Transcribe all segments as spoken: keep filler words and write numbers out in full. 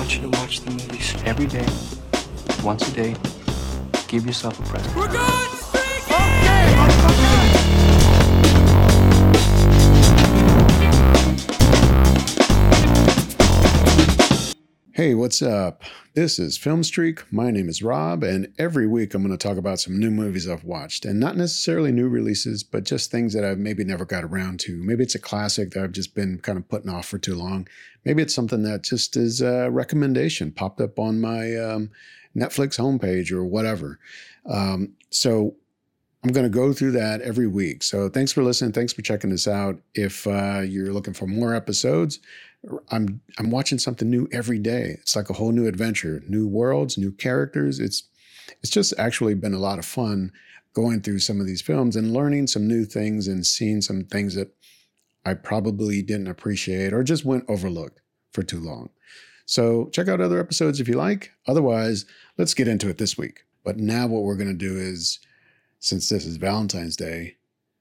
want you to watch the movies every day, once a day. Give yourself a present. We're good! Okay! Hey, what's up? This is Film Streak. My name is Rob, and every week I'm going to talk about some new movies I've watched, and not necessarily new releases, but just things that I've maybe never got around to. Maybe it's a classic that I've just been kind of putting off for too long. Maybe it's something that just is a recommendation, popped up on my um, Netflix homepage or whatever. Um, so I'm going to go through that every week. So thanks for listening. Thanks for checking this out. If uh, you're looking for more episodes, I'm I'm watching something new every day. It's like a whole new adventure, new worlds, new characters. It's it's just actually been a lot of fun going through some of these films and learning some new things and seeing some things that I probably didn't appreciate or just went overlooked for too long. So check out other episodes if you like. Otherwise, let's get into it this week. But now what we're going to do is, since this is Valentine's Day,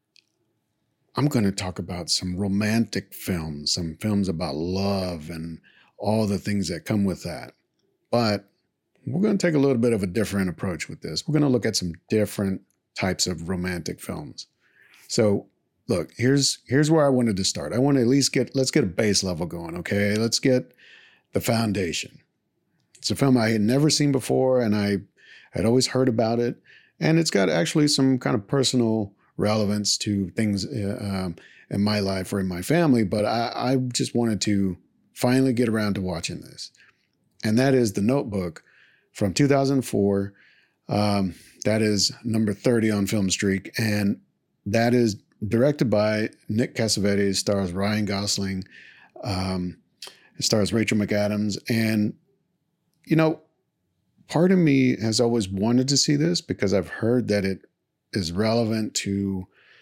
I'm going to talk about some romantic films, some films about love and all the things that come with that. But we're going to take a little bit of a different approach with this. We're going to look at some different types of romantic films. So look, here's here's where I wanted to start. I want to at least get, let's get a base level going, okay? Let's get the foundation. It's a film I had never seen before, and I had always heard about it. And it's got actually some kind of personal relevance to things uh, um, in my life or in my family, but I, I just wanted to finally get around to watching this. And that is The Notebook from two thousand four. Um, that is number thirty on Film Streak. And that is directed by Nick Cassavetes, stars Ryan Gosling, um, stars Rachel McAdams. And, you know, part of me has always wanted to see this because I've heard that it is relevant to,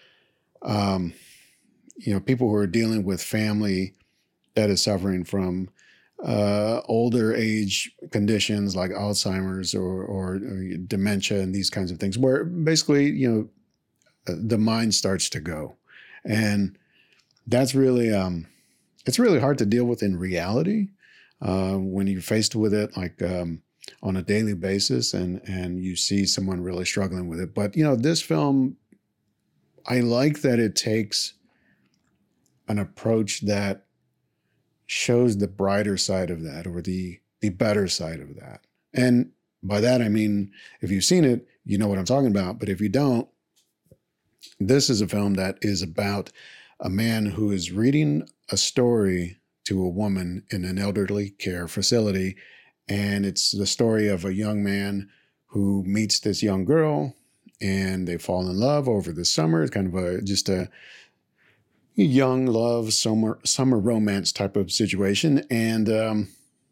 um, you know, people who are dealing with family that is suffering from uh, older age conditions like Alzheimer's or, or, or dementia and these kinds of things, where basically, you know, the mind starts to go. And that's really, um, it's really hard to deal with in reality uh, when you're faced with it, like, um, on a daily basis, and and you see someone really struggling with it. But, you know, this film, I like that it takes an approach that shows the brighter side of that, or the the better side of that. And by that, I mean, if you've seen it, you know what I'm talking about. But if you don't, this is a film that is about a man who is reading a story to a woman in an elderly care facility. And it's the story of a young man who meets this young girl, and they fall in love over the summer. It's kind of a just a young love summer summer romance type of situation. And um,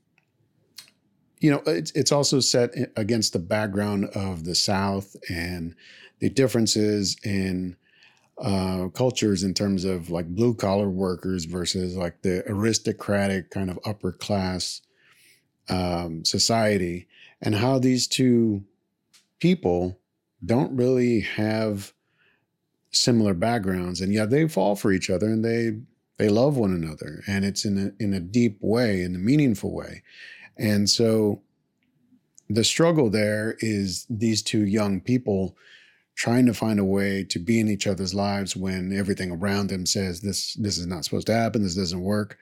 you know, it's it's also set against the background of the South and the differences in uh, cultures in terms of like blue collar workers versus like the aristocratic kind of upper class Um, society, and how these two people don't really have similar backgrounds, and yet they fall for each other, and they they love one another, and it's in a in a deep way, in a meaningful way. And so the struggle there is these two young people trying to find a way to be in each other's lives when everything around them says this this is not supposed to happen, this doesn't work.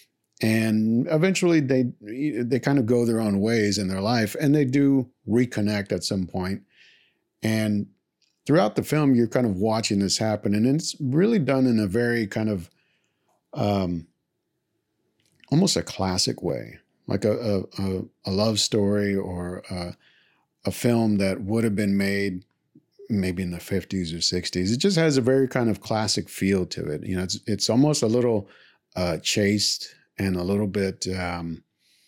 And eventually they they kind of go their own ways in their life, and they do reconnect at some point. And throughout the film, you're kind of watching this happen, and it's really done in a very kind of um, almost a classic way, like a a, a love story or a, a film that would have been made maybe in the fifties or sixties. It just has a very kind of classic feel to it. You know, it's it's almost a little uh, chaste and a little bit um,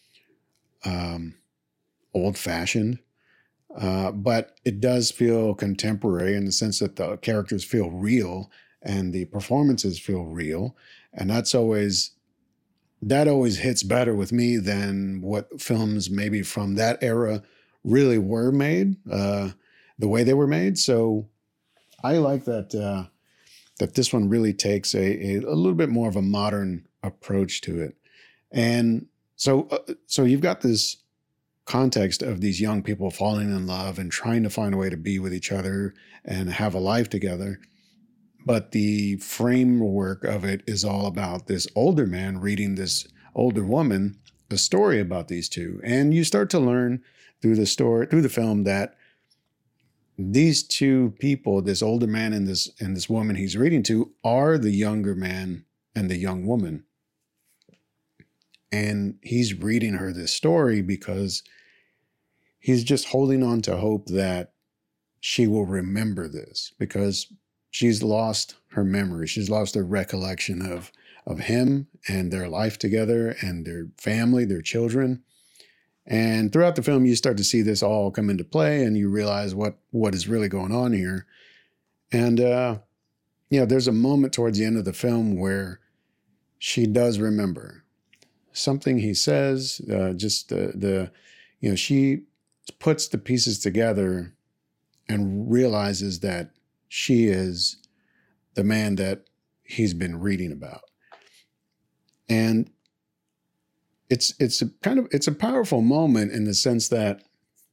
um, old-fashioned, uh, but it does feel contemporary in the sense that the characters feel real and the performances feel real, and that's always that always hits better with me than what films maybe from that era really were made, uh, the way they were made. So I like that uh, that this one really takes a, a, a little bit more of a modern approach to it. And So, uh, so you've got this context of these young people falling in love and trying to find a way to be with each other and have a life together. But the framework of it is all about this older man reading this older woman a story about these two. And you start to learn through the story, through the film, that these two people, this older man and this and this woman he's reading to, are the younger man and the young woman. And he's reading her this story because he's just holding on to hope that she will remember this, because she's lost her memory. She's lost her recollection of, of him and their life together and their family, their children. And throughout the film, you start to see this all come into play, and you realize what, what is really going on here. And, uh, you know, there's a moment towards the end of the film where she does remember something he says, uh, just the, the, you know, she puts the pieces together and realizes that she is the man that he's been reading about. And it's, it's a kind of, it's a powerful moment in the sense that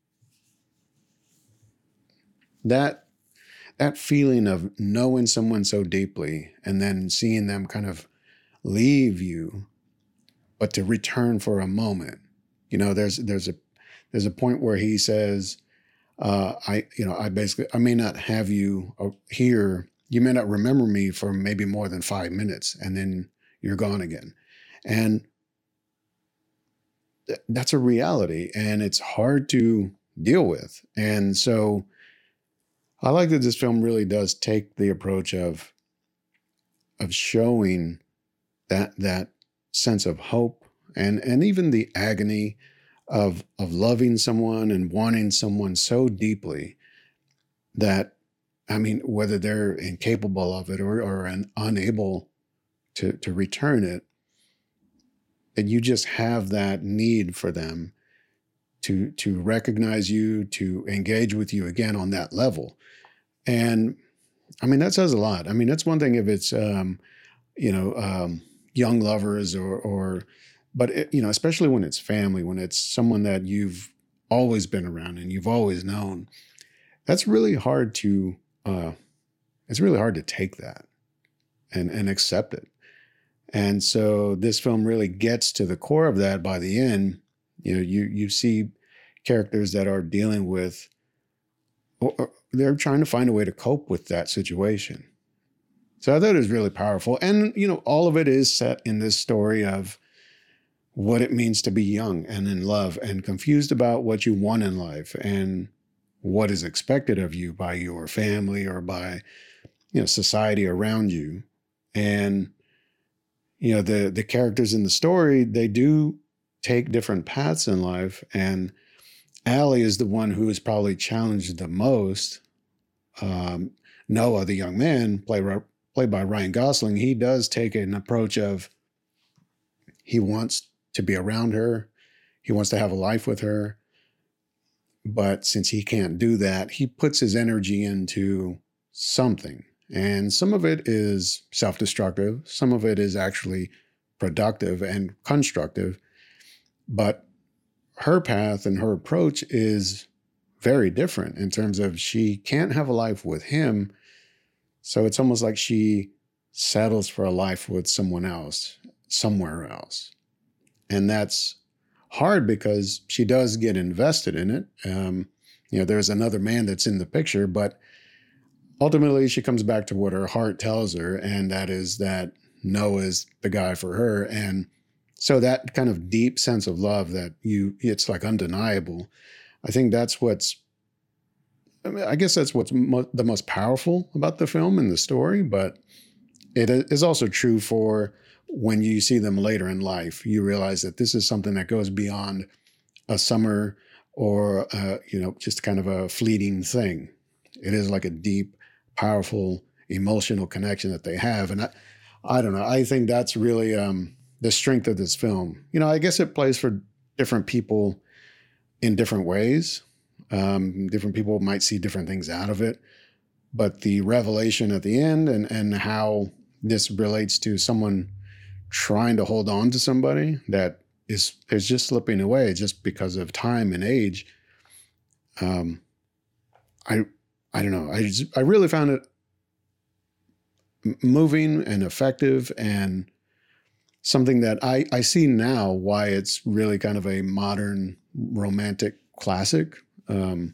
that, that feeling of knowing someone so deeply and then seeing them kind of leave you, but to return for a moment. You know, there's there's a there's a point where he says, uh, I you know I basically I may not have you here. You may not remember me for maybe more than five minutes, and then you're gone again. And th- that's a reality, and it's hard to deal with. And so, I like that this film really does take the approach of of showing that that. sense of hope and and even the agony of of loving someone and wanting someone so deeply that, I mean, whether they're incapable of it or, or an unable to to return it, that you just have that need for them to to recognize you, to engage with you again on that level. And I mean, that says a lot. I mean, that's one thing if it's um, you know, um young lovers or, or, but it, you know, especially when it's family, when it's someone that you've always been around and you've always known, that's really hard to, uh, it's really hard to take that and, and accept it. And so this film really gets to the core of that by the end. You know, you, you see characters that are dealing with, or, or they're trying to find a way to cope with that situation. So I thought it was really powerful. And, you know, all of it is set in this story of what it means to be young and in love and confused about what you want in life and what is expected of you by your family or by, you know, society around you. And, you know, the, the characters in the story, they do take different paths in life. And Allie is the one who is probably challenged the most. Um, Noah, the young man, played played by Ryan Gosling, he does take an approach of he wants to be around her. He wants to have a life with her. But since he can't do that, he puts his energy into something. And some of it is self-destructive. Some of it is actually productive and constructive. But her path and her approach is very different in terms of she can't have a life with him. So it's almost like she settles for a life with someone else, somewhere else. And that's hard because she does get invested in it. Um, you know, there's another man that's in the picture, but ultimately she comes back to what her heart tells her, and that is that Noah's the guy for her. And so that kind of deep sense of love that you, it's like undeniable. I think that's what's, I mean, I guess that's what's mo- the most powerful about the film and the story, but it is also true for when you see them later in life. You realize that this is something that goes beyond a summer or, uh, you know, just kind of a fleeting thing. It is like a deep, powerful, emotional connection that they have. And I, I don't know, I think that's really um, the strength of this film. You know, I guess it plays for different people in different ways. Um, different people might see different things out of it, but the revelation at the end and, and how this relates to someone trying to hold on to somebody that is is just slipping away just because of time and age. Um, I I don't know. I just, I really found it moving and effective, and something that I I see now why it's really kind of a modern romantic classic. Um,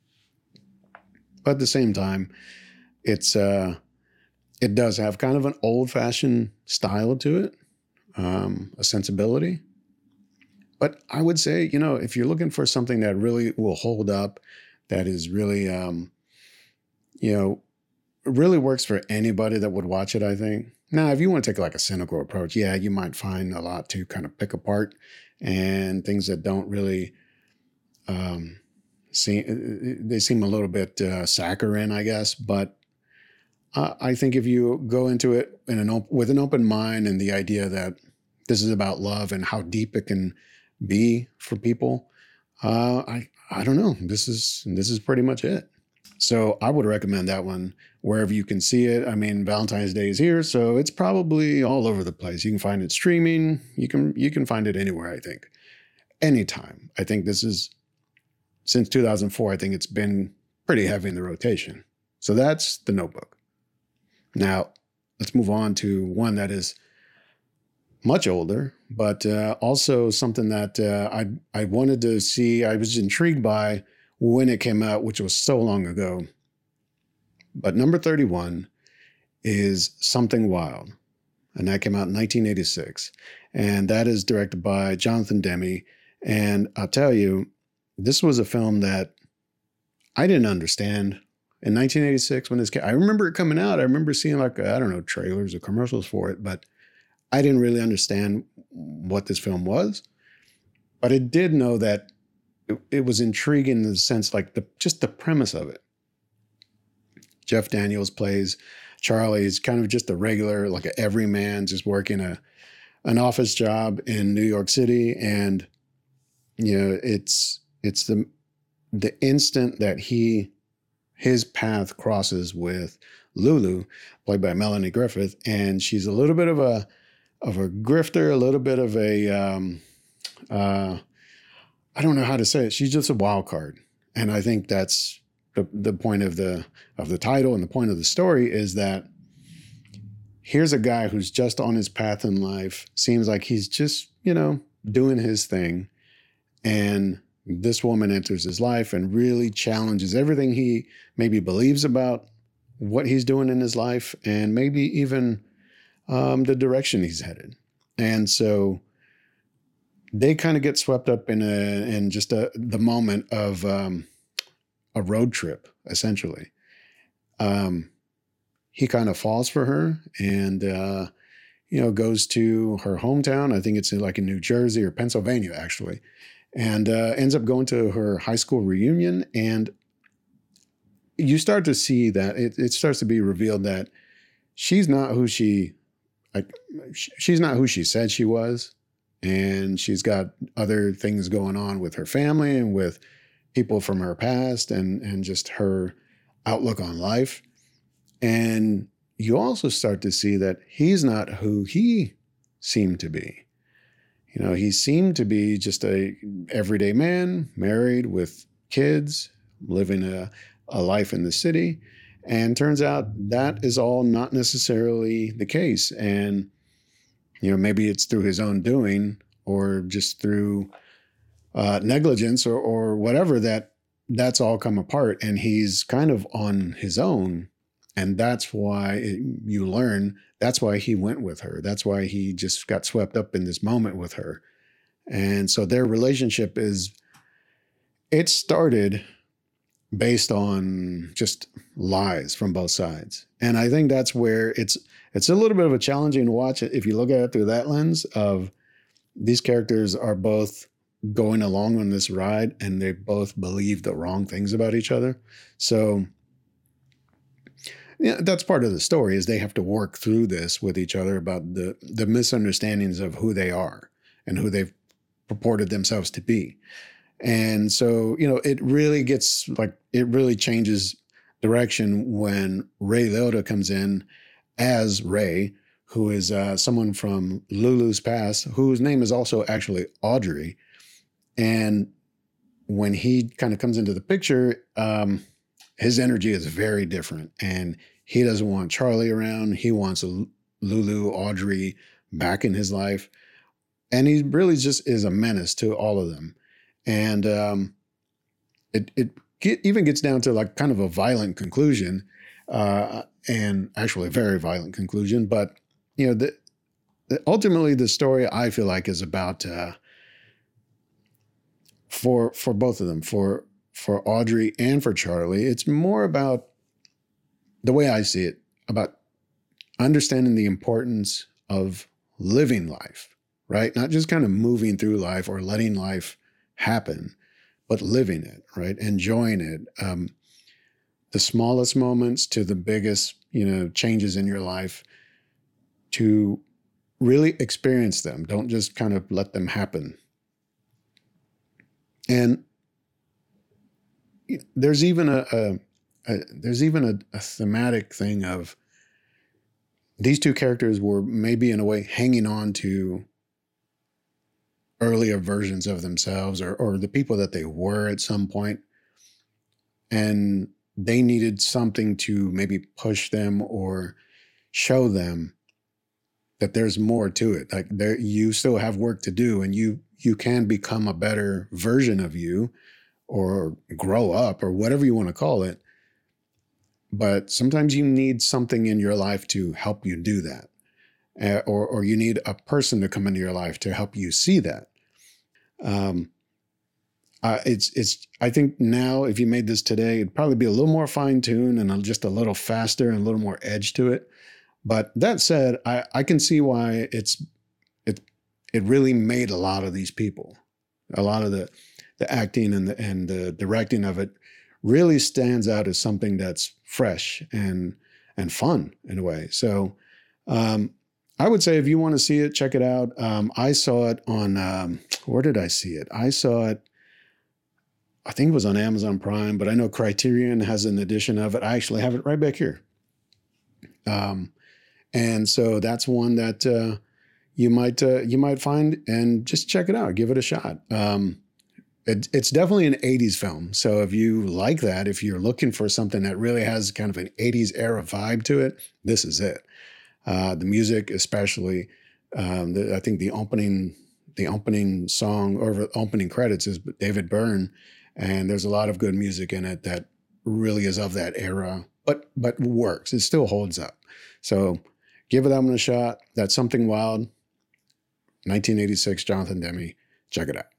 but at the same time, it's uh, it does have kind of an old-fashioned style to it, um, a sensibility. But I would say, you know, if you're looking for something that really will hold up, that is really, um, you know, really works for anybody that would watch it, I think. Now, if you want to take like a cynical approach, yeah, you might find a lot to kind of pick apart, and things that don't really um, seem, they seem a little bit uh, saccharine, I guess. But uh, I think if you go into it in an op- with an open mind and the idea that this is about love and how deep it can be for people, uh, I I don't know. This is this is pretty much it. So I would recommend that one wherever you can see it. I mean, Valentine's Day is here, so it's probably all over the place. You can find it streaming. You can you can find it anywhere, I think. Anytime. I think this is, since two thousand four, I think it's been pretty heavy in the rotation. So that's The Notebook. Now, let's move on to one that is much older, but uh, also something that uh, I I wanted to see. I was intrigued by when it came out, which was so long ago. But number thirty-one is Something Wild, and that came out in nineteen eighty-six. And that is directed by Jonathan Demme. And I'll tell you, this was a film that I didn't understand in nineteen eighty-six when this came. I remember it coming out. I remember seeing like, I don't know, trailers or commercials for it, but I didn't really understand what this film was. But I did know that it, it was intriguing in the sense, like the just the premise of it. Jeff Daniels plays Charlie. He's kind of just a regular, like an everyman, just working a an office job in New York City. And, you know, it's it's the the instant that he his path crosses with Lulu, played by Melanie Griffith, and she's a little bit of a of a grifter, a little bit of a um, uh, I don't know how to say it. She's just a wild card, and I think that's the the point of the of the title and the point of the story is that here's a guy who's just on his path in life. Seems like he's just, you know, doing his thing, and this woman enters his life and really challenges everything he maybe believes about what he's doing in his life, and maybe even um, the direction he's headed. And so they kind of get swept up in a in just a the moment of um, a road trip, essentially. Um, he kind of falls for her, and uh, you know, goes to her hometown. I think it's in, like in New Jersey or Pennsylvania, actually, and uh, ends up going to her high school reunion. And you start to see that it, it starts to be revealed that she's not who she like. She's not who she said she was, and she's got other things going on with her family and with people from her past, and and just her outlook on life. And you also start to see that he's not who he seemed to be. You know, he seemed to be just a everyday man, married with kids, living a, a life in the city. And turns out that is all not necessarily the case. And, you know, maybe it's through his own doing or just through uh, negligence or, or whatever that that's all come apart. And he's kind of on his own. And that's why it, you learn, that's why he went with her. That's why he just got swept up in this moment with her. And so their relationship is, it started based on just lies from both sides. And I think that's where it's it's a little bit of a challenging watch if you look at it through that lens of these characters are both going along on this ride and they both believe the wrong things about each other. So yeah, that's part of the story is they have to work through this with each other about the, the misunderstandings of who they are and who they've purported themselves to be. And so, you know, it really gets like, it really changes direction when Ray Liotta comes in as Ray, who is uh, someone from Lulu's past, whose name is also actually Audrey. And when he kind of comes into the picture, um, his energy is very different. And he doesn't want Charlie around. He wants Lulu, Audrey back in his life. And he really just is a menace to all of them. And um, it, it get, even gets down to like kind of a violent conclusion, uh, and actually a very violent conclusion. But, you know, the, the, ultimately the story I feel like is about, uh, for for both of them, for for Audrey and for Charlie, it's more about, the way I see it, about understanding the importance of living life, right? Not just kind of moving through life or letting life happen, but living it, right? Enjoying it. Um, the smallest moments to the biggest, you know, changes in your life, to really experience them. Don't just kind of let them happen. And there's even a, a, a there's even a, a thematic thing of these two characters were maybe in a way hanging on to earlier versions of themselves, or or the people that they were at some point, and they needed something to maybe push them or show them that there's more to it. Like there, you still have work to do, and you you can become a better version of you, or grow up, or whatever you want to call it. But sometimes you need something in your life to help you do that. Uh, or, or you need a person to come into your life to help you see that. Um, uh, it's, it's, I think now if you made this today, it'd probably be a little more fine-tuned and just a little faster and a little more edge to it. But that said, I, I can see why it's, it, it really made a lot of these people. A lot of the, the acting and the, and the directing of it really stands out as something that's fresh and, and fun in a way. So, um, I would say if you want to see it, check it out. Um, I saw it on, um, where did I see it? I saw it, I think it was on Amazon Prime, but I know Criterion has an edition of it. I actually have it right back here. Um, and so that's one that, uh, you might, uh, you might find, and just check it out. Give it a shot. Um, it, it's definitely an eighties film. So if you like that, if you're looking for something that really has kind of an eighties era vibe to it, this is it. Uh, the music, especially, um, the, I think the opening, the opening song or opening credits is David Byrne, and there's a lot of good music in it that really is of that era, but but works. It still holds up. So give it that one a shot. That's Something Wild, nineteen eighty-six, Jonathan Demme. Check it out.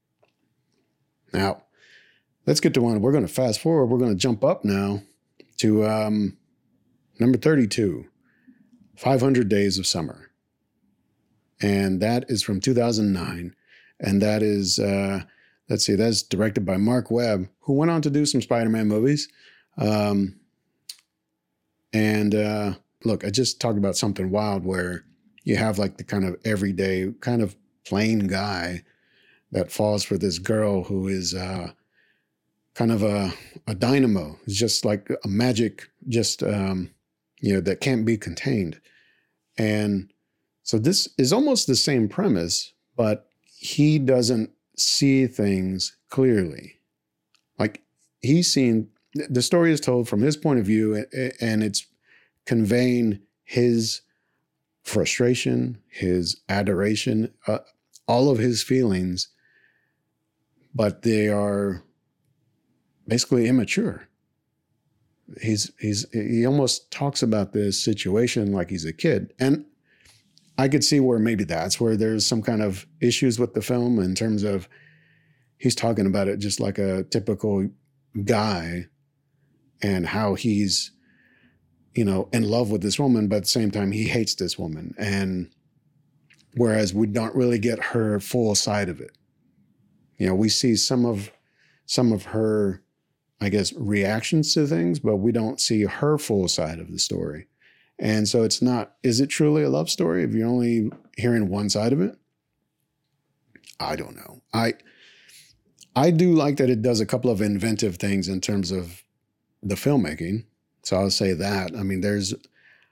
Now, let's get to one. We're going to fast forward. We're going to jump up now to um, number thirty-two. five hundred Days of Summer. And that is from two thousand nine. And that is, uh, let's see, that's directed by Mark Webb, who went on to do some Spider-Man movies. Um, and uh, look, I just talked about Something Wild, where you have like the kind of everyday, kind of plain guy that falls for this girl who is uh, kind of a, a dynamo. It's just like a magic, just, um, you know, that can't be contained. And so this is almost the same premise, but he doesn't see things clearly. Like he's seen, the story is told from his point of view, and it's conveying his frustration, his adoration, uh, all of his feelings, but they are basically immature. He's, he's, he almost talks about this situation like he's a kid. And I could see where maybe that's where there's some kind of issues with the film, in terms of he's talking about it just like a typical guy, and how he's, you know, in love with this woman, but at the same time, he hates this woman. And whereas we don't really get her full side of it. You know, we see some of, some of her, I guess, reactions to things, but we don't see her full side of the story. And so it's not, is it truly a love story if you're only hearing one side of it? I don't know. I I do like that it does a couple of inventive things in terms of the filmmaking. So I'll say that. I mean, there's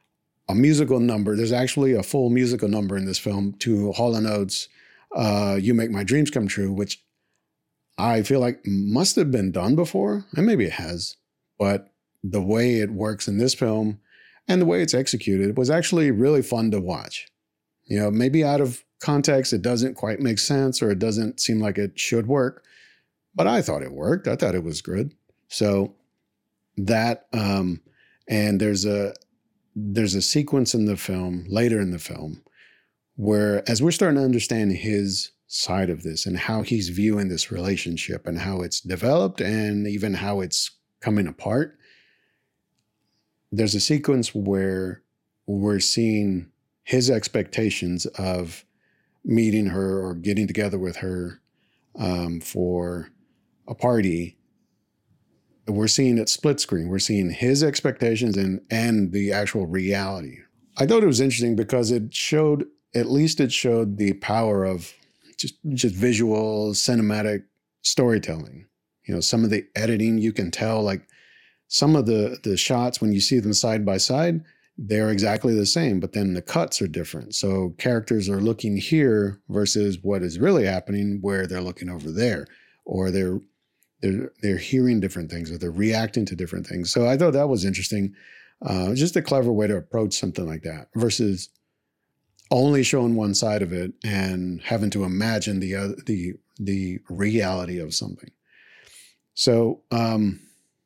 a musical number. There's actually a full musical number in this film to Hall and Oates' uh, You Make My Dreams Come True, which I feel like must have been done before, and maybe it has, but the way it works in this film and the way it's executed was actually really fun to watch. You know, maybe out of context, it doesn't quite make sense or it doesn't seem like it should work, but I thought it worked. I thought it was good. So that, um, and there's a, there's a sequence in the film, later in the film, where as we're starting to understand his side of this and how he's viewing this relationship and how it's developed and even how it's coming apart, there's a sequence where we're seeing his expectations of meeting her or getting together with her um, for a party. We're seeing it split screen. We're seeing his expectations and, and the actual reality. I thought it was interesting because it showed, at least it showed the power of just, just visual, cinematic storytelling. You know, some of the editing, you can tell, like some of the, the shots, when you see them side by side, they're exactly the same, but then the cuts are different. So characters are looking here versus what is really happening where they're looking over there, or they're They're, they're hearing different things or they're reacting to different things. So I thought that was interesting. Uh, just a clever way to approach something like that versus only showing one side of it and having to imagine the other, the the reality of something. So um,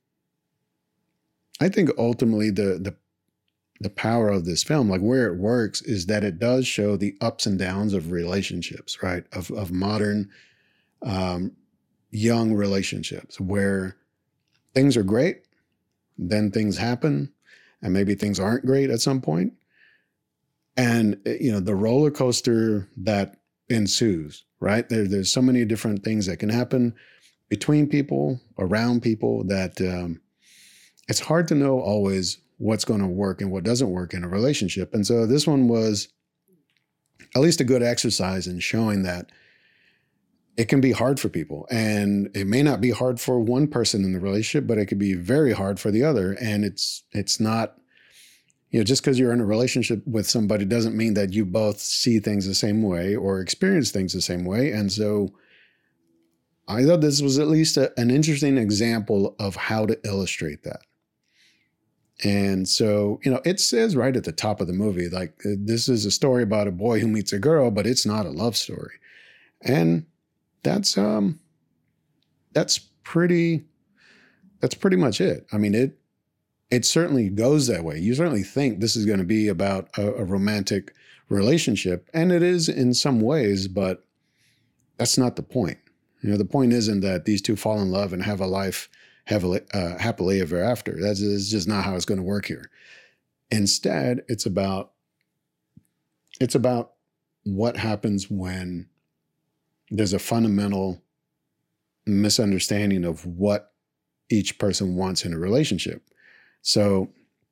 I think ultimately the the the power of this film, like where it works, is that it does show the ups and downs of relationships, right? Of of modern um young relationships where things are great, then things happen, and maybe things aren't great at some point. And, you know, the roller coaster that ensues, right? There, there's so many different things that can happen between people, around people, that um, it's hard to know always what's going to work and what doesn't work in a relationship. And so this one was at least a good exercise in showing that it can be hard for people, and it may not be hard for one person in the relationship, but it could be very hard for the other. And it's, it's not, you know, just because you're in a relationship with somebody doesn't mean that you both see things the same way or experience things the same way. And so I thought this was at least a, an interesting example of how to illustrate that. And so, you know, it says right at the top of the movie, like, this is a story about a boy who meets a girl, but it's not a love story. And That's um, that's pretty, that's pretty much it. I mean, it it certainly goes that way. You certainly think this is going to be about a, a romantic relationship, and it is in some ways, but that's not the point. You know, the point isn't that these two fall in love and have a life happily, uh, happily ever after. That's is just not how it's going to work here. Instead, it's about it's about what happens when there's a fundamental misunderstanding of what each person wants in a relationship. So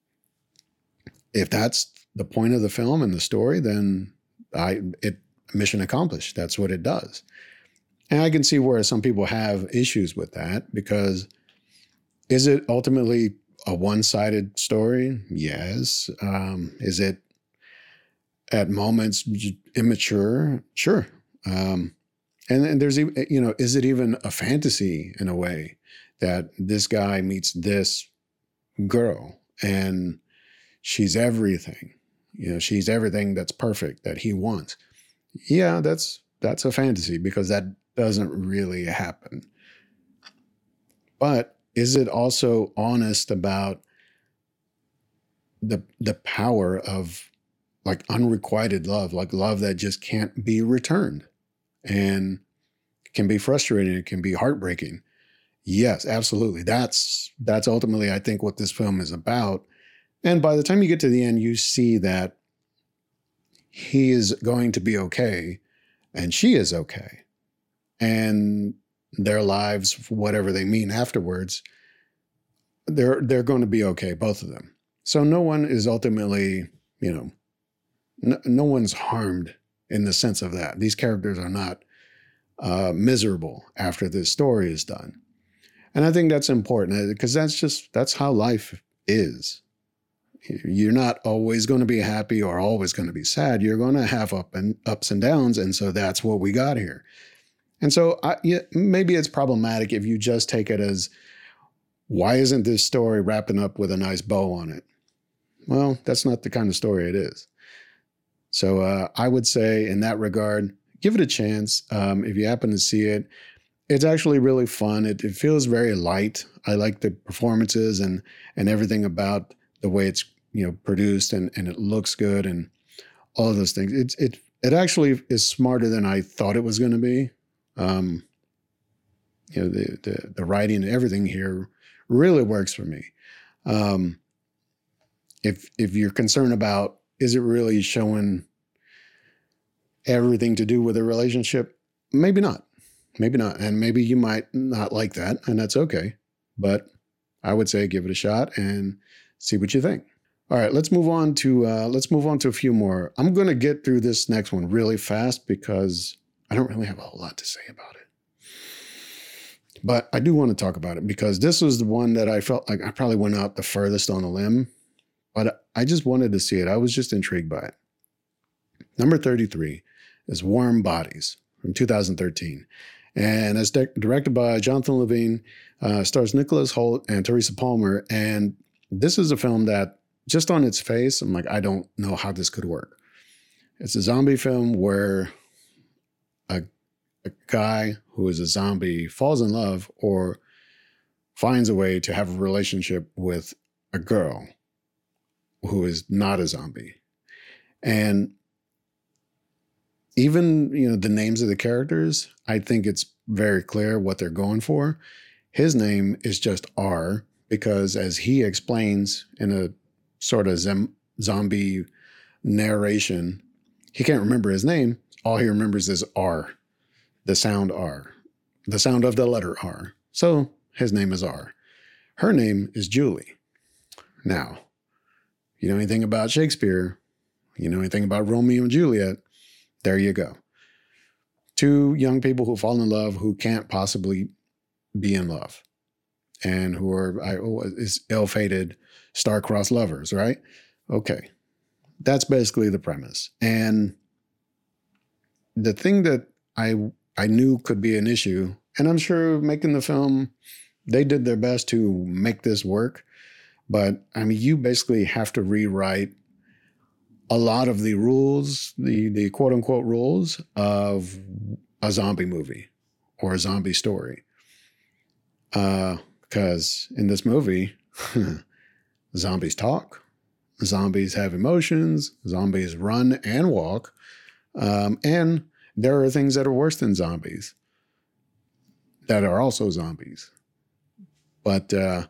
if that's the point of the film and the story, then I it mission accomplished. That's what it does. And I can see where some people have issues with that, because is it ultimately a one-sided story? Yes. Um, is it at moments immature? Sure. Um, And, and there's, you know, is it even a fantasy in a way that this guy meets this girl and she's everything, you know, she's everything that's perfect that he wants? Yeah, that's, that's a fantasy, because that doesn't really happen. But is it also honest about the, the power of like unrequited love, like love that just can't be returned? And it can be frustrating. It can be heartbreaking. Yes, absolutely. That's that's ultimately, I think, what this film is about. And by the time you get to the end, you see that he is going to be okay and she is okay. And their lives, whatever they mean afterwards, they're they're going to be okay, both of them. So no one is ultimately, you know, no, no one's harmed in the sense of that. These characters are not uh, miserable after this story is done. And I think that's important, because that's just, that's how life is. You're not always going to be happy or always going to be sad. You're going to have up and ups and downs. And so that's what we got here. And so I, yeah, maybe it's problematic if you just take it as, why isn't this story wrapping up with a nice bow on it? Well, that's not the kind of story it is. So uh, I would say in that regard, give it a chance. Um, if you happen to see it, it's actually really fun. It, it feels very light. I like the performances and and everything about the way it's, you know, produced, and, and it looks good and all of those things. It's it it actually is smarter than I thought it was going to be. Um, you know, the, the the writing and everything here really works for me. Um, if if you're concerned about, is it really showing everything to do with a relationship? Maybe not. Maybe not. And maybe you might not like that, and that's okay. But I would say give it a shot and see what you think. All right, let's move on to uh, let's move on to a few more. I'm going to get through this next one really fast because I don't really have a whole lot to say about it. But I do want to talk about it because this was the one that I felt like I probably went out the furthest on a limb, but I just wanted to see it. I was just intrigued by it. Number thirty-three is Warm Bodies from two thousand thirteen. And it's de- directed by Jonathan Levine, uh, stars Nicholas Hoult and Teresa Palmer. And this is a film that just on its face, I'm like, I don't know how this could work. It's a zombie film where a, a guy who is a zombie falls in love or finds a way to have a relationship with a girl who is not a zombie. And even, you know, the names of the characters, I think it's very clear what they're going for. His name is just R because, as he explains in a sort of zem- zombie narration, he can't remember his name. All he remembers is R, the sound R, the sound of the letter R. So his name is R. Her name is Julie. Now, you know anything about Shakespeare, you know anything about Romeo and Juliet, there you go. Two young people who fall in love who can't possibly be in love and who are I, oh, is ill-fated star-crossed lovers, right? Okay. That's basically the premise. And the thing that I I knew could be an issue, and I'm sure making the film, they did their best to make this work, but I mean, you basically have to rewrite a lot of the rules, the the quote unquote rules of a zombie movie or a zombie story. Uh, because in this movie, zombies talk, zombies have emotions, zombies run and walk, um, and there are things that are worse than zombies that are also zombies. But uh,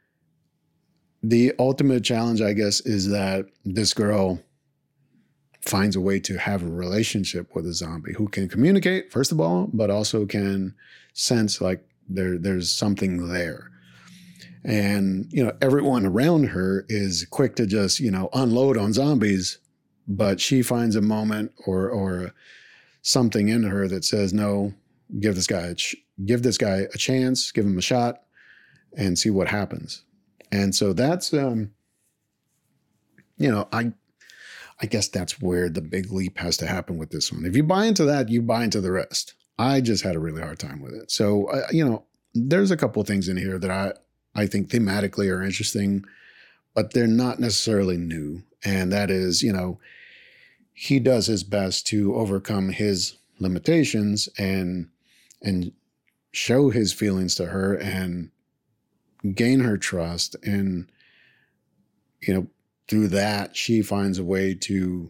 the ultimate challenge, I guess, is that this girl finds a way to have a relationship with a zombie who can communicate, first of all, but also can sense like there there's something there. And, you know, everyone around her is quick to just, you know, unload on zombies, but she finds a moment or or something in her that says, no, give this guy a ch- give this guy a chance, give him a shot and see what happens. And so that's, um, you know, I I guess that's where the big leap has to happen with this one. If you buy into that, you buy into the rest. I just had a really hard time with it. So, uh, you know, there's a couple of things in here that I, I think thematically are interesting, but they're not necessarily new. And that is, you know, he does his best to overcome his limitations and, and show his feelings to her and gain her trust. And, you know, through that, she finds a way to,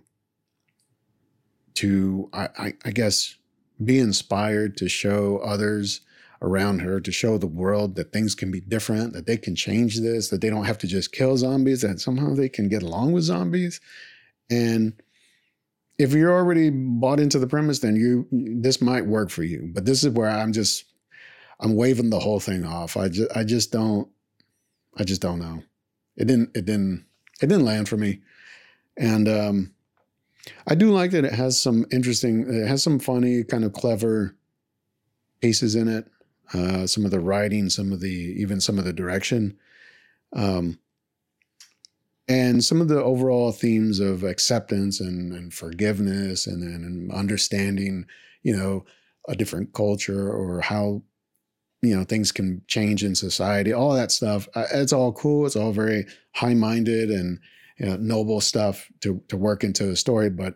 to I, I, I guess, be inspired to show others around her, to show the world that things can be different, that they can change this, that they don't have to just kill zombies, that somehow they can get along with zombies. And if you're already bought into the premise, then you this might work for you. But this is where I'm just, I'm waving the whole thing off. I just, I just don't, I just don't know. It didn't, it didn't, It didn't land for me. And um, I do like that it has some interesting, it has some funny, kind of clever pieces in it. Uh, some of the writing, some of the, even some of the direction. Um, And some of the overall themes of acceptance and, and forgiveness and, and understanding, you know, a different culture or how, you know, things can change in society, all that stuff. Uh, it's all cool. It's all very high-minded and, you know, noble stuff to, to work into a story. But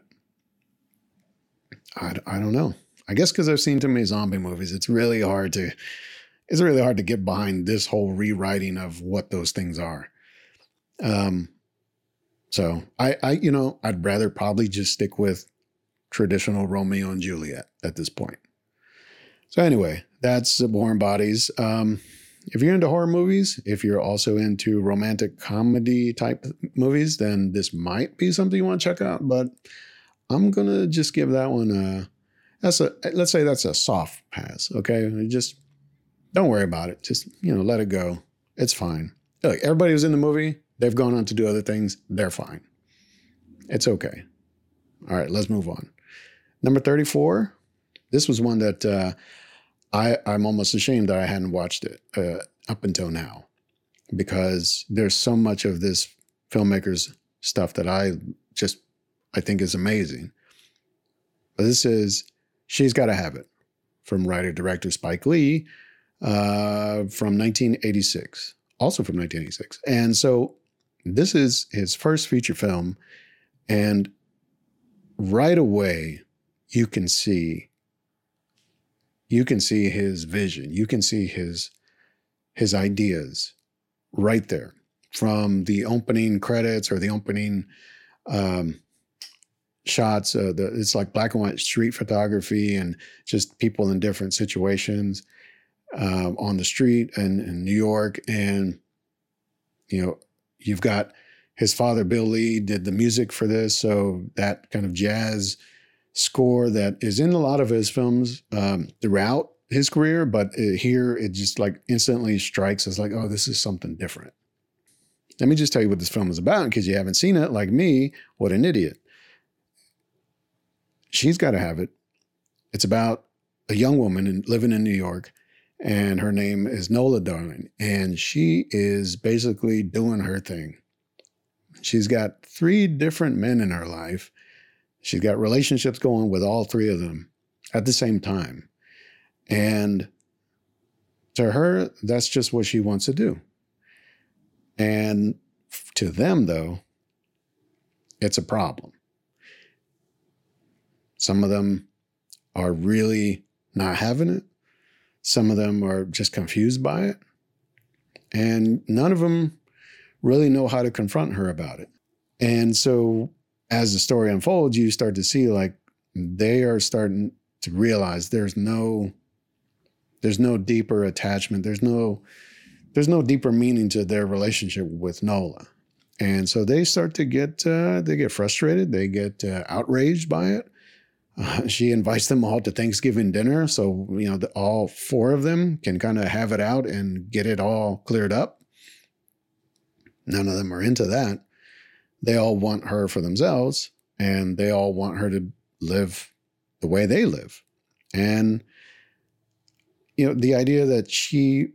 I, I don't know. I guess because I've seen too many zombie movies, it's really hard to, it's really hard to get behind this whole rewriting of what those things are. Um, so I, I, you know, I'd rather probably just stick with traditional Romeo and Juliet at this point. So anyway, that's Warm Bodies. Um, if you're into horror movies, if you're also into romantic comedy type movies, then this might be something you want to check out. But I'm going to just give that one a, that's a, let's say that's a soft pass. Okay. Just don't worry about it. Just, you know, let it go. It's fine. Look, everybody who's in the movie, they've gone on to do other things. They're fine. It's okay. All right, let's move on. Number thirty-four. This was one that uh, I, I'm almost ashamed that I hadn't watched it uh, up until now, because there's so much of this filmmaker's stuff that I just, I think is amazing. But this is She's Gotta Have It from writer-director Spike Lee uh, from nineteen eighty-six, also from nineteen eighty-six. And so this is his first feature film, and right away you can see You can see his vision. You can see his, his ideas right there from the opening credits or the opening um, shots. Uh, the, it's like black and white street photography and just people in different situations uh, on the street in, in New York. And, you know, you've got his father, Bill Lee, did the music for this. So that kind of jazz score that is in a lot of his films um, throughout his career, but uh, here it just like instantly strikes as like, oh, this is something different. Let me just tell you what this film is about in case you haven't seen it, like me. What an idiot. She's Gotta Have It. It's about a young woman in, living in New York, and her name is Nola Darling, and she is basically doing her thing. She's got three different men in her life. She's got relationships going with all three of them at the same time. And to her, that's just what she wants to do. And to them, though, it's a problem. Some of them are really not having it. Some of them are just confused by it. And none of them really know how to confront her about it. And so as the story unfolds, you start to see like they are starting to realize there's no, there's no deeper attachment. There's no, there's no deeper meaning to their relationship with Nola. And so they start to get, uh, they get frustrated. They get uh, outraged by it. Uh, she invites them all to Thanksgiving dinner. So, you know, the, all four of them can kind of have it out and get it all cleared up. None of them are into that. They all want her for themselves, and they all want her to live the way they live. And, you know, the idea that she,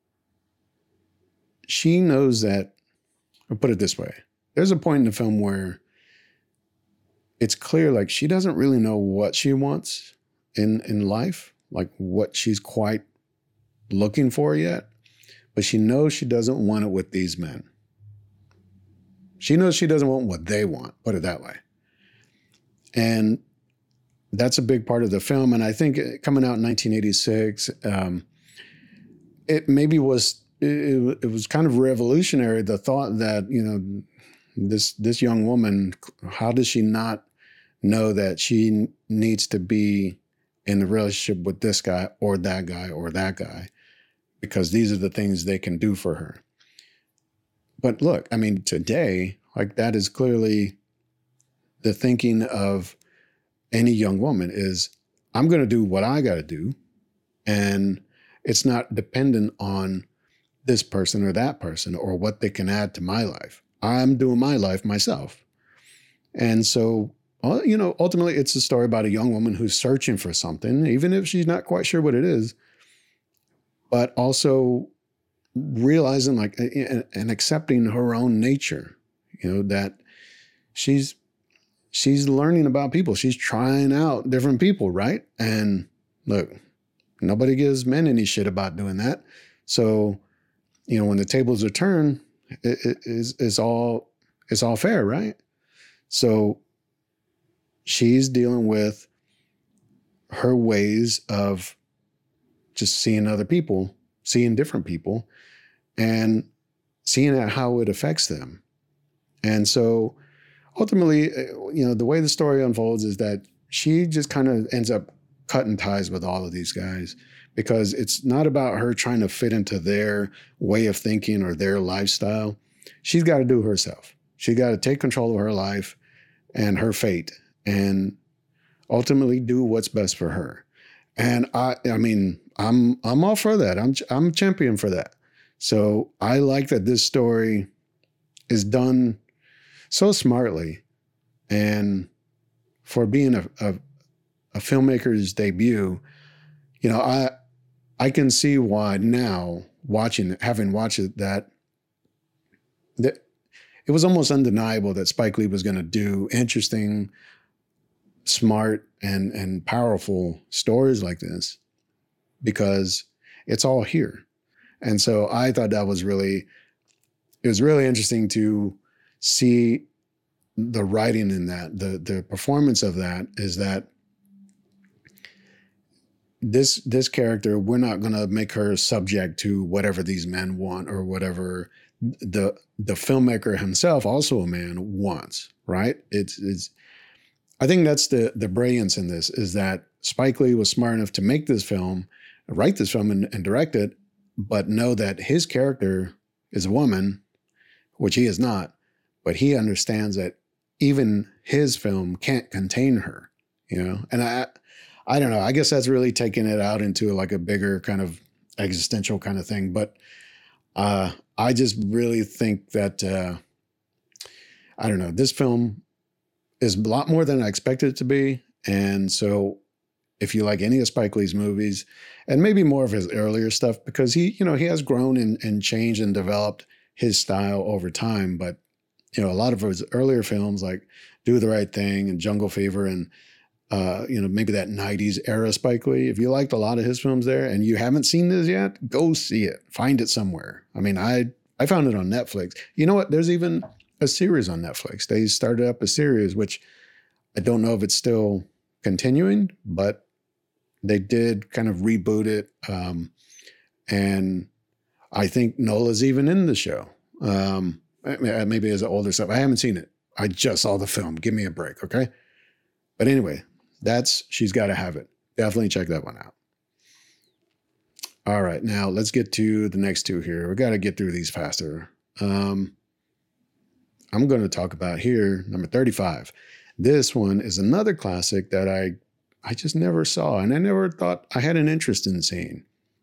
she knows that, I'll put it this way. There's a point in the film where it's clear, like, she doesn't really know what she wants in, in life, like what she's quite looking for yet, but she knows she doesn't want it with these men. She knows she doesn't want what they want, put it that way. And that's a big part of the film. And I think coming out in nineteen eighty-six, um, it maybe was, it, it was kind of revolutionary, the thought that, you know, this, this young woman, how does she not know that she needs to be in a relationship with this guy or that guy or that guy, because these are the things they can do for her. But look, I mean, today, like that is clearly the thinking of any young woman is, I'm going to do what I got to do. And it's not dependent on this person or that person or what they can add to my life. I'm doing my life myself. And so, you know, ultimately it's a story about a young woman who's searching for something, even if she's not quite sure what it is, but also realizing like and accepting her own nature. you know, that she's she's learning about people. She's trying out different people, right? And look, nobody gives men any shit about doing that. So, you know, when the tables are turned, it, it, it's, it's all it's all fair, right? So she's dealing with her ways of just seeing other people, seeing different people, and seeing how it affects them. And so ultimately, you know, the way the story unfolds is that she just kind of ends up cutting ties with all of these guys, because it's not about her trying to fit into their way of thinking or their lifestyle. She's got to do herself. She got to take control of her life and her fate and ultimately do what's best for her. And I, I mean, I'm, I'm all for that. I'm, I'm a champion for that. So I like that this story is done so smartly, and for being a, a, a filmmaker's debut, you know, I, I can see why now watching, having watched it, that, that it was almost undeniable that Spike Lee was going to do interesting, smart, and, and powerful stories like this, because it's all here. And so I thought that was really, it was really interesting to see the writing in that, the, the performance of that is that this, this character, we're not going to make her subject to whatever these men want or whatever the, the filmmaker himself, also a man, wants, right? It's, it's, I think that's the, the brilliance in this, is that Spike Lee was smart enough to make this film, write this film and, and direct it, but know that his character is a woman, which he is not, but he understands that even his film can't contain her, you know? And I, I don't know, I guess that's really taking it out into like a bigger kind of existential kind of thing. But uh, I just really think that, uh, I don't know, this film is a lot more than I expected it to be. And so if you like any of Spike Lee's movies, and maybe more of his earlier stuff, because he, you know, he has grown and, and changed and developed his style over time. But, you know, a lot of his earlier films like Do the Right Thing and Jungle Fever and, uh, you know, maybe that nineties era Spike Lee, if you liked a lot of his films there and you haven't seen this yet, go see it. Find it somewhere. I mean, I, I found it on Netflix. You know what? There's even a series on Netflix. They started up a series, which I don't know if it's still continuing, but they did kind of reboot it. Um, and I think Nola's even in the show. Um, maybe as an older stuff. I haven't seen it. I just saw the film. Give me a break, okay? But anyway, that's She's Gotta Have It. Definitely check that one out. All right, now let's get to the next two here. We got to get through these faster. Um, I'm going to talk about here, number thirty-five. This one is another classic that I I just never saw, and I never thought I had an interest in seeing.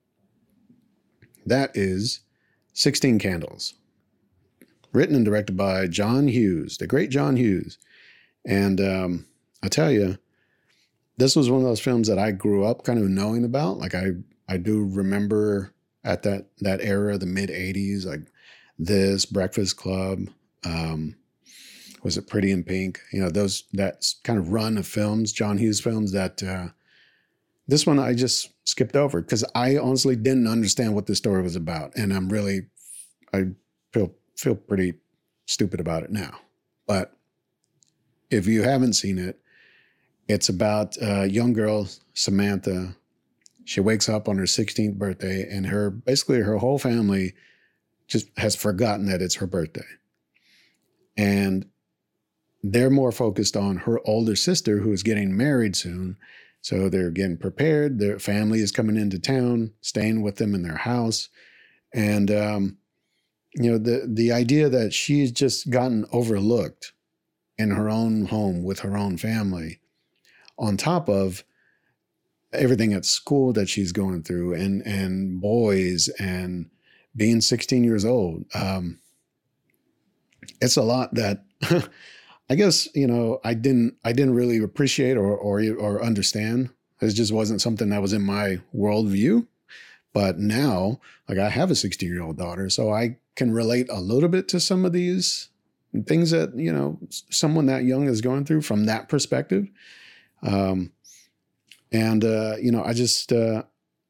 That is sixteen Candles, written and directed by John Hughes, the great John Hughes. And um, I tell you, this was one of those films that I grew up kind of knowing about. Like I, I do remember at that that era, the mid eighties, like this, Breakfast Club, um, was it Pretty in Pink? You know, those, that kind of run of films, John Hughes films that, uh, this one I just skipped over because I honestly didn't understand what the story was about. And I'm really, I feel, feel pretty stupid about it now. But if you haven't seen it, it's about a young girl, Samantha. She wakes up on her sixteenth birthday and her, basically her whole family just has forgotten that it's her birthday. And they're more focused on her older sister who is getting married soon. So they're getting prepared. Their family is coming into town, staying with them in their house. And, um, you know, the, the idea that she's just gotten overlooked in her own home with her own family, on top of everything at school that she's going through and, and boys and being sixteen years old. Um, it's a lot that I guess, you know, I didn't, I didn't really appreciate or, or, or understand. It just wasn't something that was in my worldview. But now, like I have a sixteen year old daughter, so I can relate a little bit to some of these, things that, you know, someone that young is going through from that perspective. Um, and, uh, you know, I just, uh,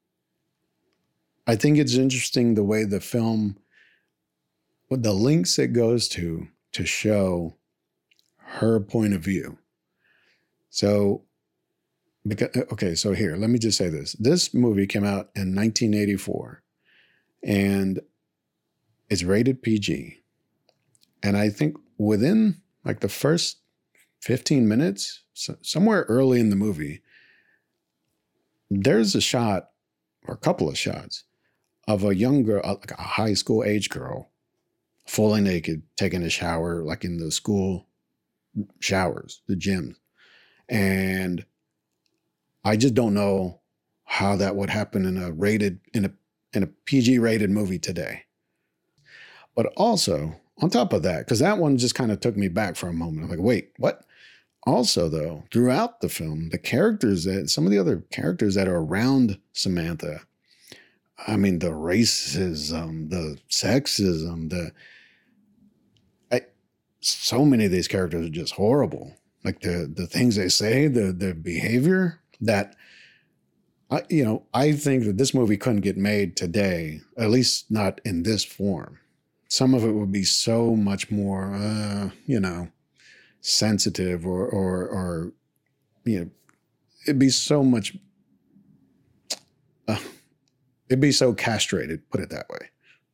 I think it's interesting the way the film, with the links it goes to, to show her point of view. So, because, okay, so here, let me just say this. This movie came out in nineteen eighty-four, and it's rated P G. And I think within like the first fifteen minutes, so somewhere early in the movie, there's a shot or a couple of shots of a young girl, like a high school age girl, fully naked, taking a shower, like in the school showers, the gyms. And I just don't know how that would happen in a rated, in a, in a P G rated movie today. But also, on top of that, because that one just kind of took me back for a moment. I'm like, wait, what? Also, though, throughout the film, the characters that, some of the other characters that are around Samantha, I mean, the racism, the sexism, the, I, so many of these characters are just horrible. Like the the things they say, the the behavior that, I, you know, I think that this movie couldn't get made today, at least not in this form. Some of it would be so much more, uh, you know, sensitive or, or, or, you know, it'd be so much, uh, it'd be so castrated, put it that way.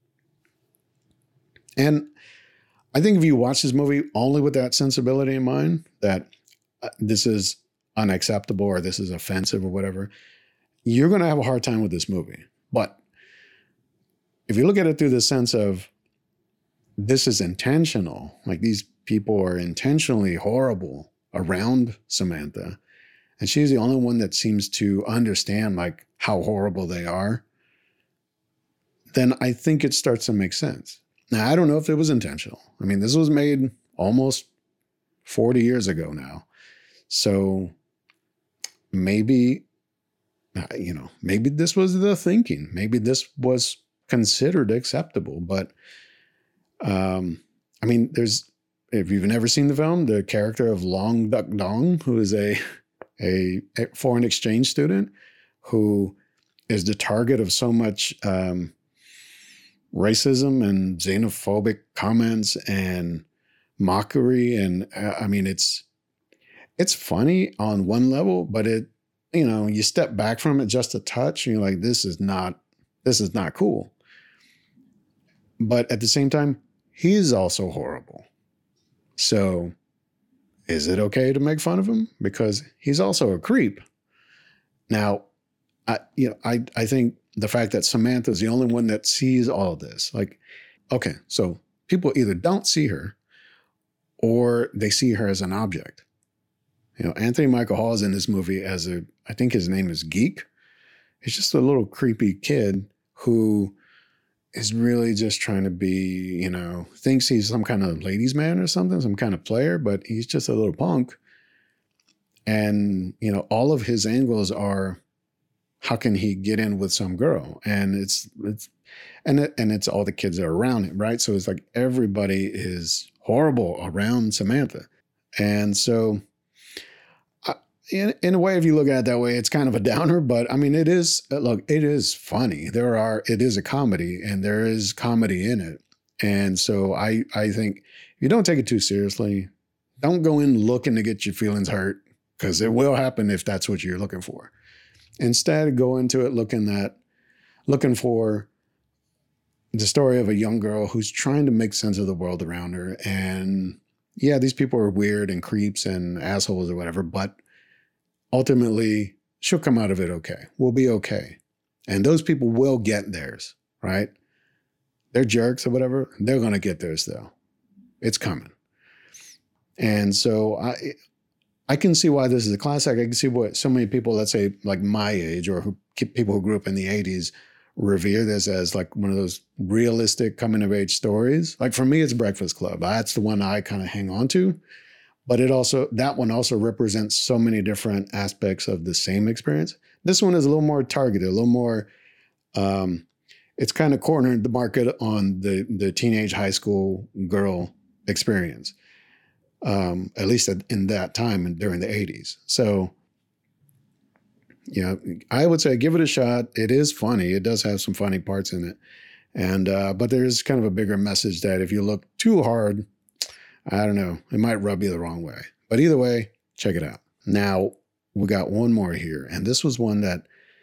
And I think if you watch this movie only with that sensibility in mind, that uh, this is unacceptable or this is offensive or whatever, you're going to have a hard time with this movie. But if you look at it through the sense of this is intentional, like these people are intentionally horrible around Samantha, and she's the only one that seems to understand like how horrible they are, then I think it starts to make sense. Now, I don't know if it was intentional. I mean, this was made almost forty years ago now. So maybe, you know, maybe this was the thinking. Maybe this was considered acceptable. But, um, I mean, there's, if you've never seen the film, the character of Long Duck Dong, who is a, a, a foreign exchange student who is the target of so much um, racism and xenophobic comments and mockery. And uh, I mean, it's, it's funny on one level, but it, you know, you step back from it just a touch and you're like, this is not, this is not cool. But at the same time, he's also horrible. So is it okay to make fun of him? Because he's also a creep. Now, I, you know, I, I think the fact that Samantha's the only one that sees all of this, like, okay, so people either don't see her or they see her as an object. You know, Anthony Michael Hall is in this movie as a, I think his name is Geek. He's just a little creepy kid who is really just trying to be, you know, thinks he's some kind of ladies' man or something, some kind of player, but he's just a little punk. And, you know, all of his angles are, how can he get in with some girl? And it's, it's, and it, and it's all the kids that are around him, right? So it's like everybody is horrible around Samantha. And so, In, in a way, if you look at it that way, it's kind of a downer, but I mean, it is, look, it is funny. There are, it is a comedy and there is comedy in it. And so I, I think if you don't take it too seriously, don't go in looking to get your feelings hurt, because it will happen if that's what you're looking for. Instead, go into it looking at, looking for the story of a young girl who's trying to make sense of the world around her. And yeah, these people are weird and creeps and assholes or whatever, but ultimately, she'll come out of it okay. We'll be okay. And those people will get theirs, right? They're jerks or whatever. They're going to get theirs, though. It's coming. And so I I can see why this is a classic. I can see what so many people, let's say like my age or who, people who grew up in the eighties, revere this as like one of those realistic coming-of-age stories. Like for me, it's Breakfast Club. That's the one I kind of hang on to. But it also, that one also represents so many different aspects of the same experience. This one is a little more targeted, a little more, um, it's kind of cornered the market on the, the teenage high school girl experience, um, at least in that time and during the eighties. So, you know, I would say give it a shot. It is funny. It does have some funny parts in it. And, uh, but there's kind of a bigger message that if you look too hard, I don't know, it might rub you the wrong way. But either way, check it out. Now, we got one more here. And this was one that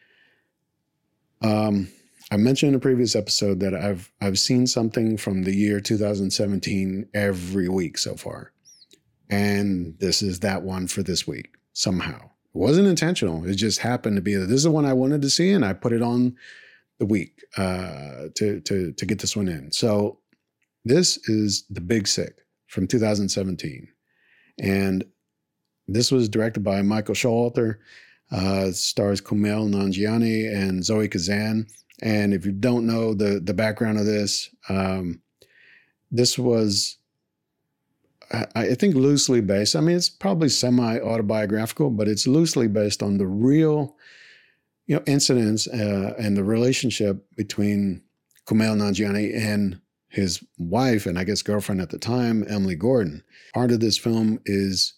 um, I mentioned in a previous episode that I've I've seen something from the year two thousand seventeen every week so far. And this is that one for this week, somehow. It wasn't intentional. It just happened to be that this is the one I wanted to see, and I put it on the week uh, to, to, to get this one in. So this is The Big Sick from two thousand seventeen. And this was directed by Michael Showalter, uh, stars Kumail Nanjiani and Zoe Kazan. And if you don't know the, the background of this, um, this was, I, I think, loosely based. I mean, it's probably semi-autobiographical, but it's loosely based on the real, you know, incidents uh, and the relationship between Kumail Nanjiani and his wife, and I guess girlfriend at the time, Emily Gordon. Part of this film is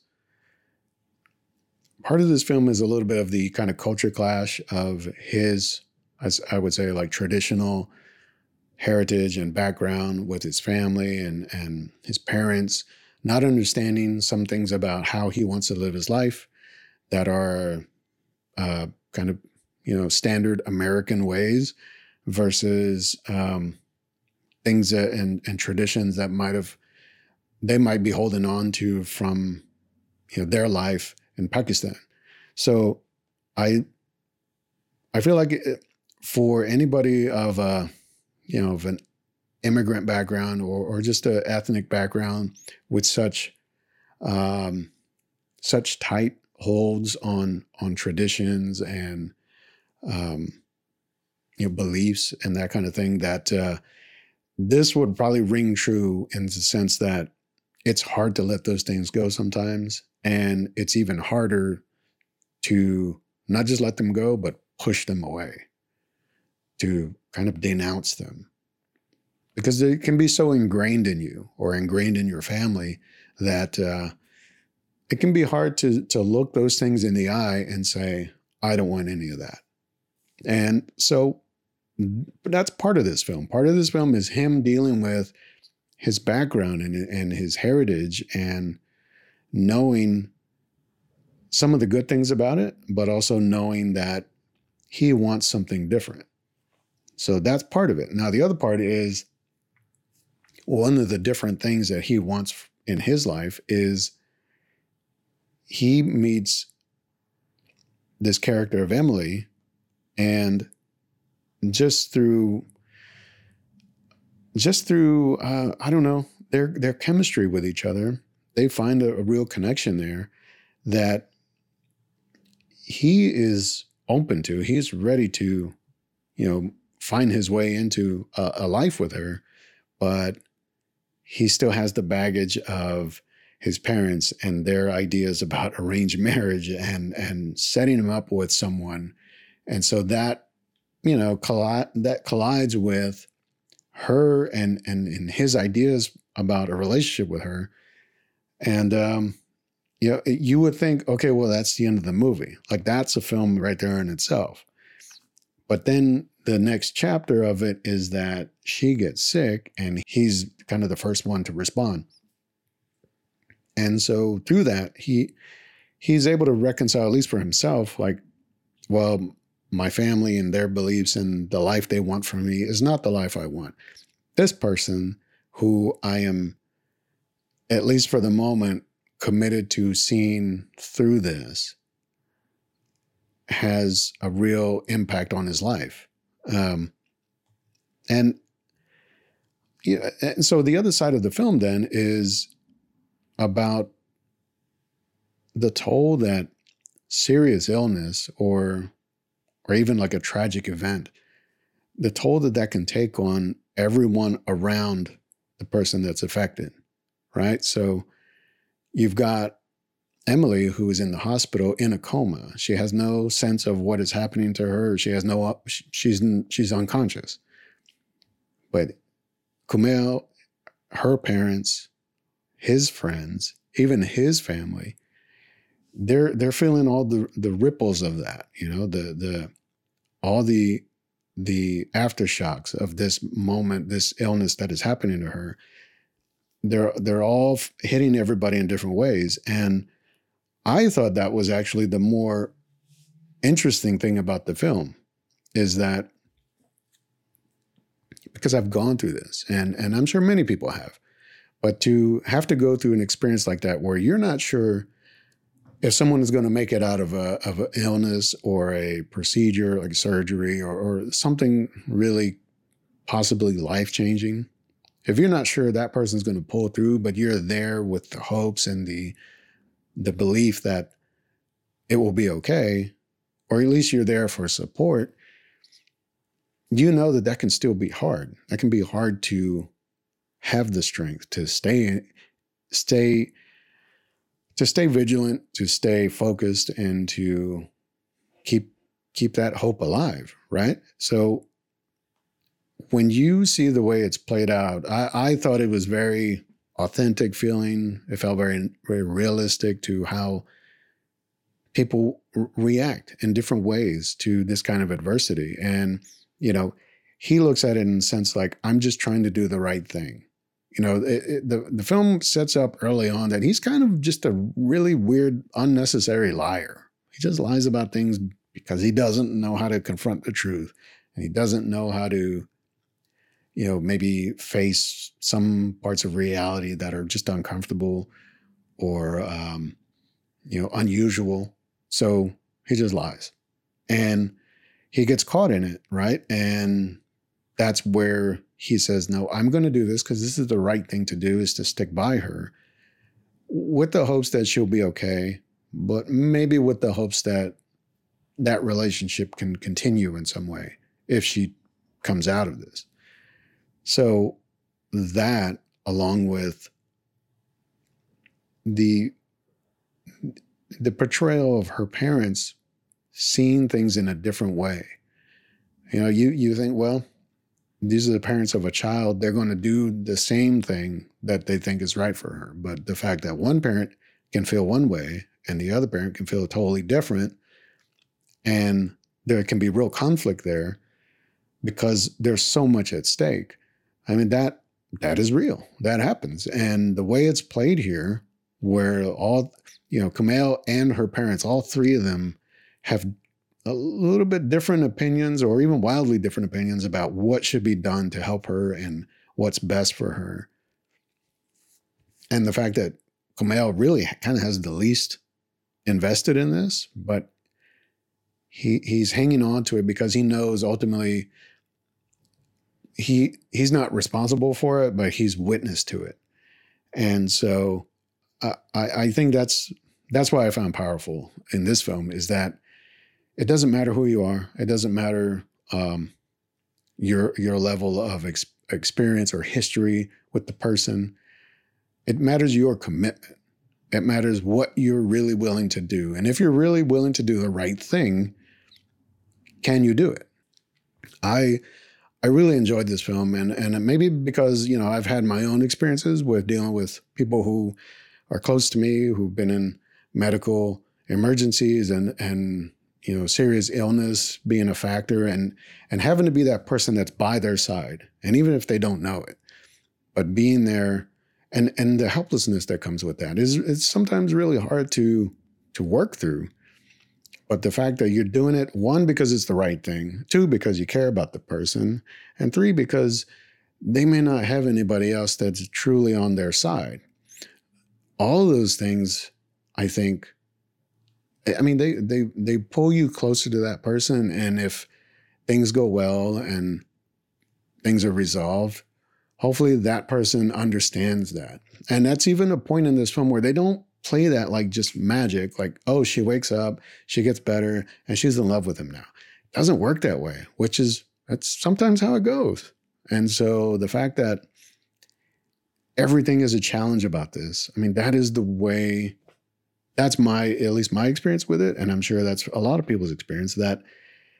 part of this film is a little bit of the kind of culture clash of his, as I would say, like traditional heritage and background with his family and, and his parents, not understanding some things about how he wants to live his life that are uh, kind of, you know, standard American ways versus um, things that, and, and traditions that might have, they might be holding on to from, you know, their life in Pakistan. So I, I feel like it, for anybody of a, you know, of an immigrant background or, or just an ethnic background with such, um, such tight holds on, on traditions and, um, you know, beliefs and that kind of thing, that, uh, this would probably ring true in the sense that it's hard to let those things go sometimes. And it's even harder to not just let them go, but push them away, to kind of denounce them. Because they can be so ingrained in you or ingrained in your family that uh, it can be hard to, to look those things in the eye and say, I don't want any of that. And so but that's part of this film. Part of this film is him dealing with his background and, and his heritage and knowing some of the good things about it, but also knowing that he wants something different. So that's part of it. Now, the other part is one of the different things that he wants in his life is he meets this character of Emily, and just through, just through, uh, I don't know, their their chemistry with each other, they find a, a real connection there that he is open to. He's ready to, you know, find his way into a, a life with her, but he still has the baggage of his parents and their ideas about arranged marriage and and setting him up with someone, and so that, you know, colli- that collides with her and, and and his ideas about a relationship with her. And, um, you know, you would think, okay, well, that's the end of the movie. Like, that's a film right there in itself. But then the next chapter of it is that she gets sick and he's kind of the first one to respond. And so through that, he he's able to reconcile, at least for himself, like, well, my family and their beliefs and the life they want from me is not the life I want. This person who I am, at least for the moment, committed to seeing through this has a real impact on his life. Um, and, you know, and so the other side of the film then is about the toll that serious illness or or even like a tragic event, the toll that that can take on everyone around the person that's affected, right? So you've got Emily, who is in the hospital in a coma. She has no sense of what is happening to her. She has no, she's, she's unconscious. But Kumail, her parents, his friends, even his family, they're they're feeling all the the ripples of that, you know, the the all the the aftershocks of this moment, this illness that is happening to her. They're they're all hitting everybody in different ways. And I thought that was actually the more interesting thing about the film, is that because I've gone through this, and and I'm sure many people have, but to have to go through an experience like that where you're not sure if someone is going to make it out of a of an illness or a procedure like surgery or, or something really possibly life-changing, if you're not sure that person's going to pull through, but you're there with the hopes and the the belief that it will be okay, or at least you're there for support, you know that that can still be hard. That can be hard to have the strength to stay, stay, to stay vigilant, to stay focused, and to keep keep that hope alive, right? So when you see the way it's played out, I, I thought it was very authentic feeling. It felt very, very realistic to how people r- react in different ways to this kind of adversity. And, you know, he looks at it in a sense like, I'm just trying to do the right thing. You know, it, it, the, the film sets up early on that he's kind of just a really weird, unnecessary liar. He just lies about things because he doesn't know how to confront the truth. And he doesn't know how to, you know, maybe face some parts of reality that are just uncomfortable or, um, you know, unusual. So he just lies. And he gets caught in it, right? And that's where he says, no, I'm going to do this because this is the right thing to do, is to stick by her with the hopes that she'll be okay, but maybe with the hopes that that relationship can continue in some way if she comes out of this. So that, along with the the portrayal of her parents seeing things in a different way. You know, you you think, well, these are the parents of a child. They're going to do the same thing that they think is right for her. But the fact that one parent can feel one way and the other parent can feel totally different, and there can be real conflict there because there's so much at stake. I mean, that that is real. That happens. And the way it's played here, where all, you know, Kumail and her parents, all three of them have a little bit different opinions, or even wildly different opinions about what should be done to help her and what's best for her. And the fact that Kumail really kind of has the least invested in this, but he he's hanging on to it because he knows ultimately he he's not responsible for it, but he's witness to it. And so uh, I, I think that's that's why I found powerful in this film, is that it doesn't matter who you are. It doesn't matter um, your your level of ex- experience or history with the person. It matters your commitment. It matters what you're really willing to do. And if you're really willing to do the right thing, can you do it? I I really enjoyed this film, and and maybe because, you know, I've had my own experiences with dealing with people who are close to me, who've been in medical emergencies and and you know, serious illness being a factor, and and having to be that person that's by their side, and even if they don't know it, but being there, and and the helplessness that comes with that is it's sometimes really hard to to work through. But the fact that you're doing it, one, because it's the right thing, two, because you care about the person, and three, because they may not have anybody else that's truly on their side. All of those things, I think, I mean, they they they pull you closer to that person. And if things go well and things are resolved, hopefully that person understands that. And that's even a point in this film where they don't play that like just magic, like, oh, she wakes up, she gets better, and she's in love with him now. It doesn't work that way, which is, that's sometimes how it goes. And so the fact that everything is a challenge about this, I mean, that is the way, that's my, at least my experience with it. And I'm sure that's a lot of people's experience, that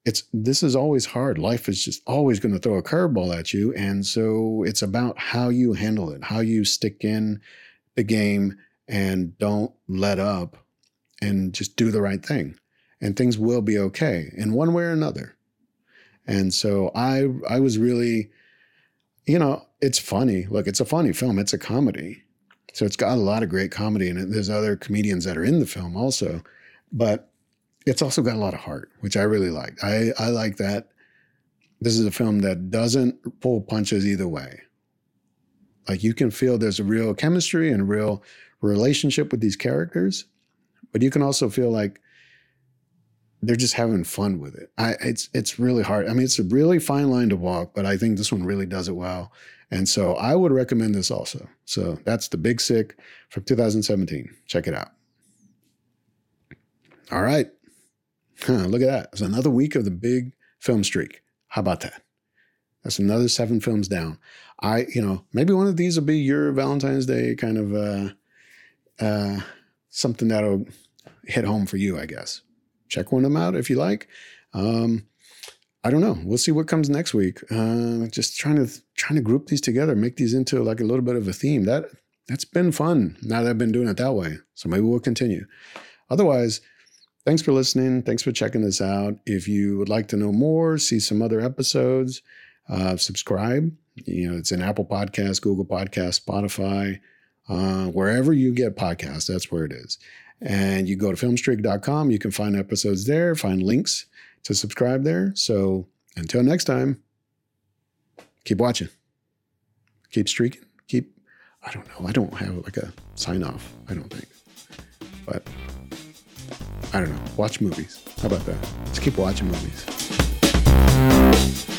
it's this is always hard. Life is just always going to throw a curveball at you. And so it's about how you handle it, how you stick in the game and don't let up and just do the right thing. And things will be okay in one way or another. And so I I was really, you know, it's funny. Look, it's a funny film. It's a comedy. So it's got a lot of great comedy in it. There's other comedians that are in the film also. But it's also got a lot of heart, which I really like. I, I like that. This is a film that doesn't pull punches either way. Like you can feel there's a real chemistry and a real relationship with these characters, but you can also feel like they're just having fun with it. I, it's it's really hard. I mean, it's a really fine line to walk, but I think this one really does it well. And so I would recommend this also. So that's The Big Sick from two thousand seventeen. Check it out. All right. Huh, look at that. It's another week of the big film streak. How about that? That's another seven films down. I, you know, maybe one of these will be your Valentine's Day kind of uh, uh, something that'll hit home for you, I guess. Check one of them out if you like. Um, I don't know. We'll see what comes next week. Uh, just trying to trying to group these together, make these into like a little bit of a theme. That that's been fun. Now that I've been doing it that way, so maybe we'll continue. Otherwise, thanks for listening. Thanks for checking this out. If you would like to know more, see some other episodes, uh, subscribe. You know, it's in Apple Podcasts, Google Podcasts, Spotify, uh, wherever you get podcasts. That's where it is. And you go to filmstreak dot com. You can find episodes there, find links to subscribe there. So until next time, keep watching, keep streaking, keep, I don't know. I don't have like a sign off, I don't think, but I don't know. Watch movies. How about that? Let's keep watching movies.